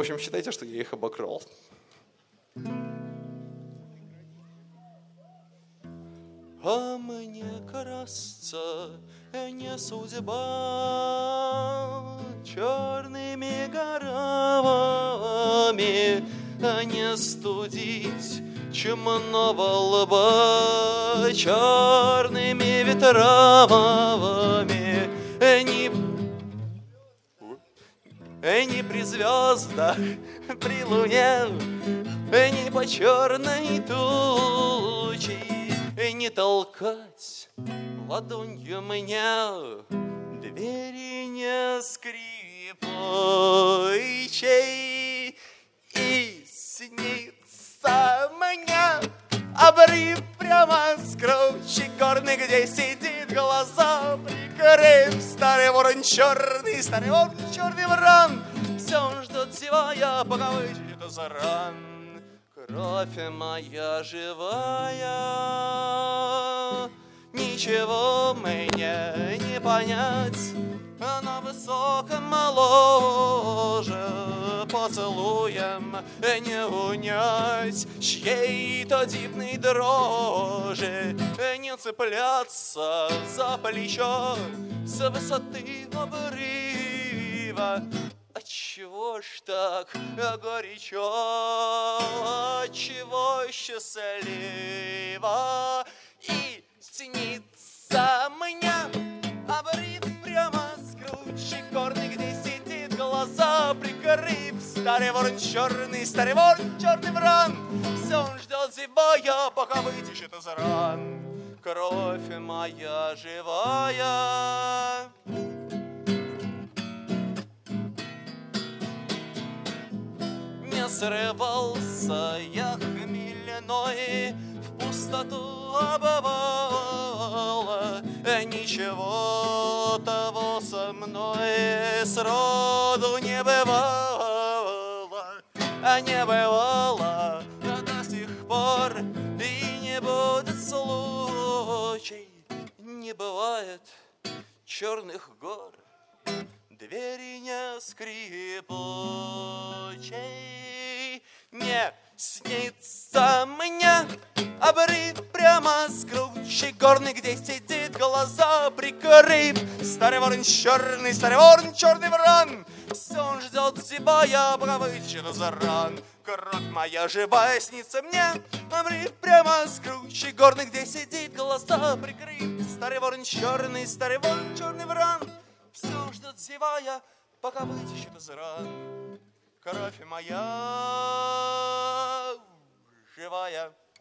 общем, считайте, что я их обокрал. А мне кажется, не судьба черными горами не студить чумного лба черными ветрами, ни при звездах, при луне, ни по черной туче, не толкать ладонью мне двери не скрипучей, и снится мне обрыв прямо с кручи горны, где сидит глаза прикрыв старый ворон черный ворон. Все он ждет зевая, пока выйдет из ран. Кровь моя живая, ничего мне не понять. На высоком ложе поцелуем не унять чьей-то дивной дрожи, не цепляться за плечо с высоты обрыва. Отчего ж так горячо, отчего счастливо, и снится мне обрыв прямо с кручи горны, где сидит глаза прикрыв старый ворон черный ворон. Все он ждет зевая, пока вытечет из ран. Кровь моя живая, не срывался я хмельной, в пустоту обывала. Ничего того со мной сроду не бывало, до сих пор и не будет случай. Не бывает черных гор, двери не скрипучей. Не снится мне обрыв прямо с кручи горны, где сидит глаза прикрыв старый ворон черный ворон. Все он ждет зевая, пока вытечет из ран. Кровь моя живая, снится мне обрыв прямо с кручи горны, где сидит глаза прикрыв старый ворон черный ворон. Все ждет зевая, пока вытечет из ран. Кровь моя живая.